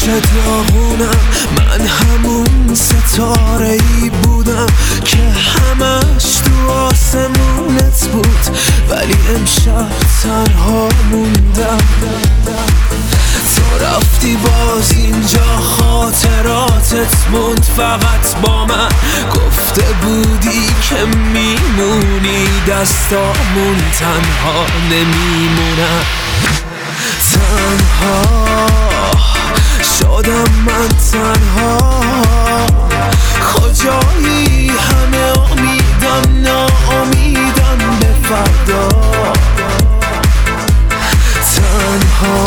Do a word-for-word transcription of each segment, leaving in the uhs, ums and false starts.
همیشه داغونم، من همون ستاره ای بودم که همش تو آسمونت بود، ولی امشب تنها موندم. تو رفتی باز اینجا خاطراتت موند فقط با من، گفته بودی که میمونی دستامون تنها نمیمونم. تنها شدم من، تنها کجایی؟ همه امیدم ناامیدم به فردا. تنها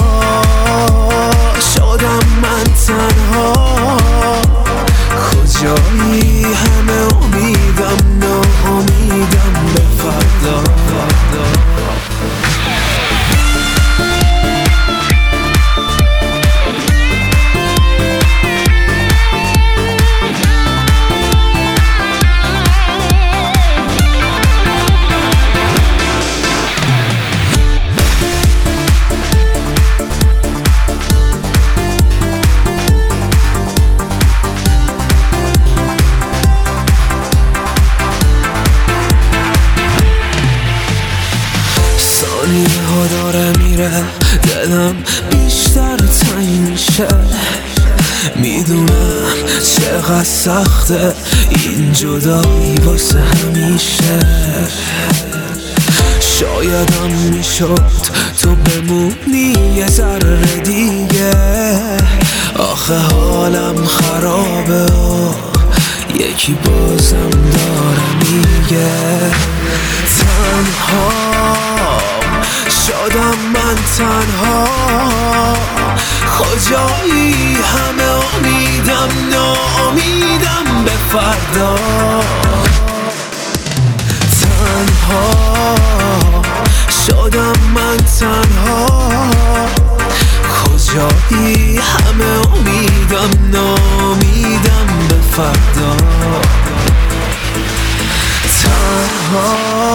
شدم من، تنها کجایی؟ همه امیدم ناامیدم به فردا. ثانیه ها داره میره، دلم بیشتر تنگ میشه. میدونم چقدر سخته این جدایی واسه همیشه. شایدم میشد تو بمونی یه ذره دیگه، آخه حالم خرابه و یکی بازم داره میگه. تنها شدم من، تنها کجایی؟ همه امیدم ناامیدم به فردا. تنها شدم من، تنها کجایی؟ همه امیدم ناامیدم به فردا. تنها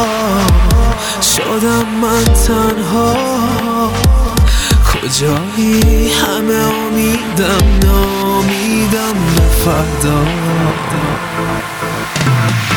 شدم من، تنها کجایی؟ همه امیدم ناامیدم به فردا.